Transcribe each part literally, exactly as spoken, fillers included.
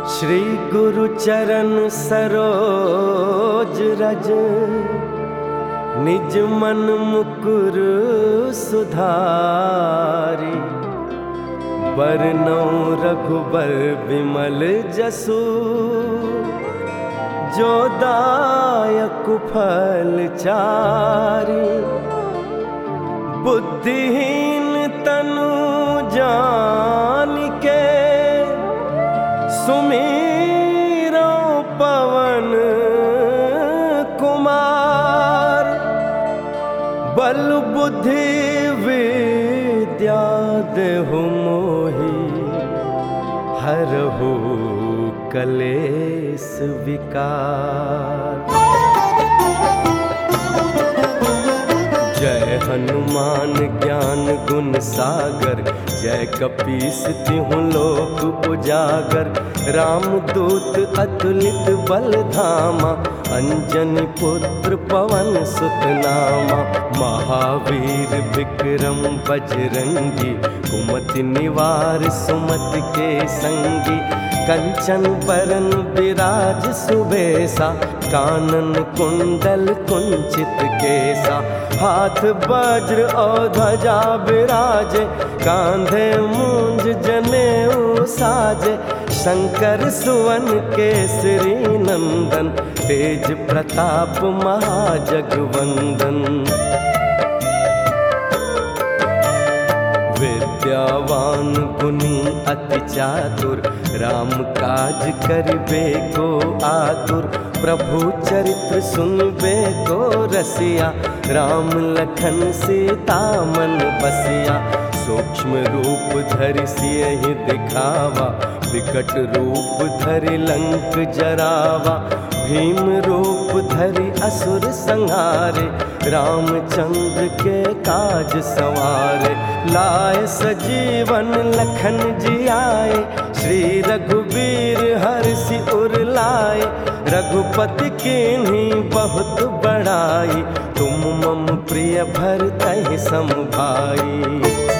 श्री गुरु चरण सरोज रज, निज मन मुकुर सुधारी। बरनौ रघुबर बिमल जसु, जो दायक फल चारी। बुद्धिहीन तनु जानिके, सुमीरो पवन कुमार। बल बुद्धि विद्या देहु मोहि, हरहु कलेस विकार। जय हनुमान ज्ञान गुण सागर, जय कपीस तिहुँ लोक उजागर। राम दूत अतुलित बल धामा, अंजनी पुत्र पवन सुत नामा। महावीर विक्रम बजरंगी, कुमति निवार सुमति के संगी। कंचन बरन विराज सुबेसा, कानन कुंडल कुंचित केसा। हाथ वज्र और ध्वजा विराजे, कांधे मूंज जनेऊ साजे। शंकर सुवन केसरी नंदन, तेज प्रताप महाजगवंदन। विद्यावान गुणी अति चातुर, राम काज करिबे को आतुर। प्रभु चरित्र सुनबे को रसिया, राम लखन सीता मन बसिया। सूक्ष्म रूप धरि सियहि दिखावा, विकट रूप धरि लंक जरावा। भीम रूप धरि असुर संहारे, रामचंद्र के काज सवारे। लाए सजीवन लखन जियाए, श्री रघुबीर हर्षि उर लाए। रघुपति कीन्ही बहुत बड़ाई, तुम मम प्रिय भरतहि सम भाई।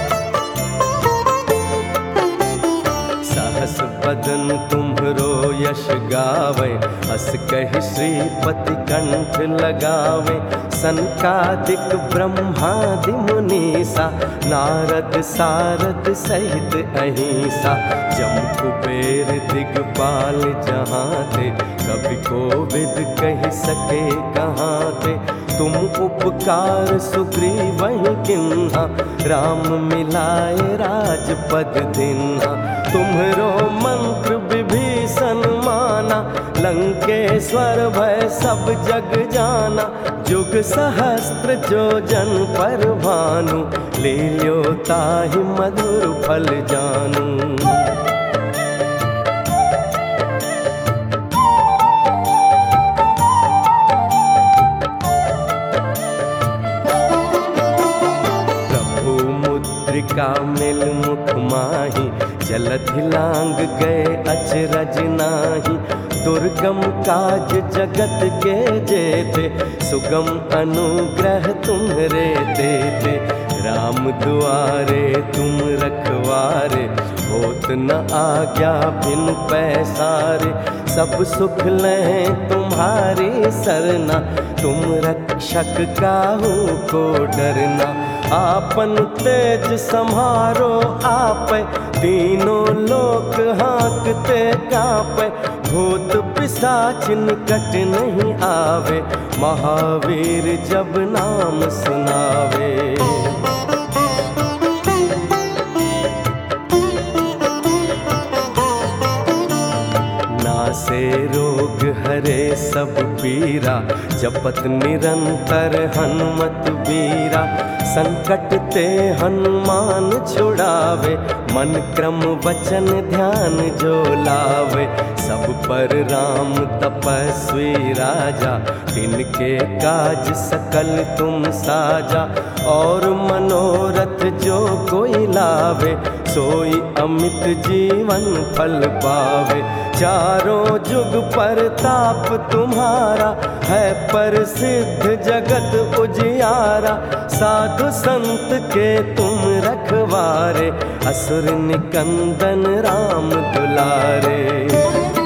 सहस बदन तुम्हरो यश गावे, अस कहि श्रीपति कंठ लगावे। सनकादिक ब्रह्मादि मुनीसा, नारद सारद सहित अहिंसा। जम कुबेर दिगपाल जहाँ थे, कवि कोविद कहि सके कहाँ थे। तुम उपकार सुग्रीवहि किन्हा, राम मिलाए राजपद दिन्हा। तुम्हरो मंत्र विभीषण माना, लंकेश्वर भय सब जग जाना। जुग सहस्त्र जो जन पर भानु, लील्यो ताहि मधुर फल जानू। का मिल मुख माही, जलधि लांग गए अचरज नाही। दुर्गम काज जगत के जेते, सुगम अनुग्रह तुम्हरे देते। राम दुआरे तुम रखवारे, होत न आज्ञा बिनु पैसारे। सब सुख लें तुम्हारी सरना, तुम रक्षक काहू को डरना। आपन तेज सम्हारो आपै, तीनों लोक हाँकते काँपै। भूत पिशाच निकट नहीं आवे, महावीर जब नाम सुनावे। नासे रोग हरे सब पीरा, जपत निरंतर हनुमत बीरा। संकट ते हनुमान छुड़ावे, मन क्रम वचन ध्यान जो लावे। सब पर राम तपस्वी राजा, तिनके काज सकल तुम साजा। और मनोरथ जो कोई लावे, सोई अमित जीवन फल पावे। चारों जुग परताप तुम्हारा, है प्रसिद्ध जगत उजियारा। साधु संत के तुम रखवारे, असुर निकंदन राम दुलारे।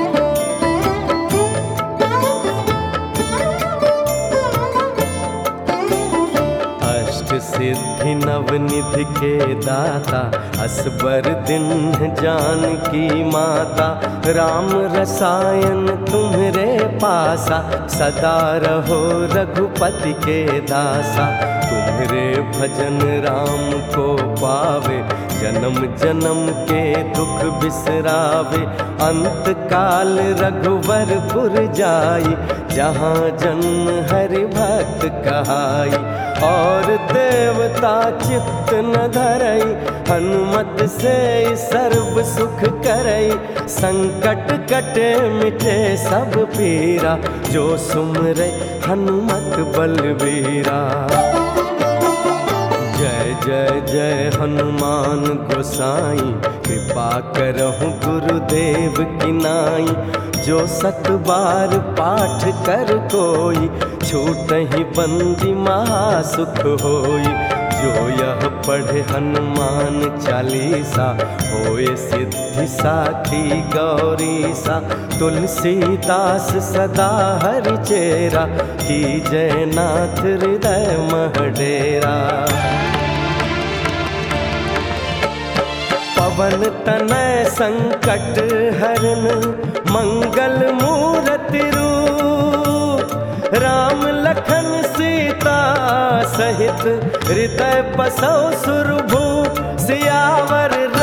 सिद्धि नवनिधि के दाता, असबर दीन्ह जानकी माता। राम रसायन तुम्हरे पासा, सदा रहो रघुपति के दासा। तुम्हरे भजन राम को पावे, जन्म जन्म के दुख बिसरावे। अंत काल रघुवरपुर जाई, जहाँ जन्म हरि भक्त कहाई। और देवता चित्त न धरई, हनुमत से सर्व सुख करई। संकट कटे मिटे सब पीरा, जो सुमरै हनुमत बलबीरा। जय जय जय हनुमान गोसाई, कृपा करहु गुरुदेव की नाई। जो सत बार पाठ कर कोई, छूटहि बंदी महासुख होई। जो यह पढ़े हनुमान चालीसा, होए सिद्धि साखी गौरीसा। तुलसीदास सदा हरि चेरा, की जय नाथ हृदय मह डेरा। पवन तनय संकट हरन, मंगल मूरति रूप। राम लखन सीता सहित, हृदय बसौ सुरभूप। सियावर